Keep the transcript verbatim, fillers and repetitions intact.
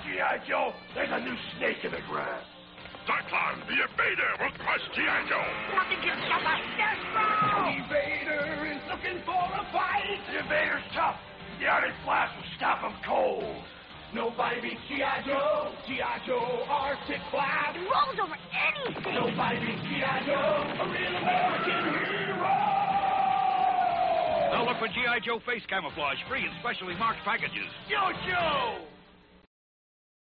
G I. Joe, there's a new snake in the grass. Cyclone, the Evader will crush G I. Joe. Nothing can stop us. Despero! The Evader is looking for a fight. The Evader's tough. The Arctic Blast will stop him cold. Nobody beats G I. Joe. G I. Joe, Arctic Blast. He rolls over anything. Nobody beats G I. Joe, a real American hero. Now look for G I. Joe face camouflage, free in specially marked packages. Yo, Joe!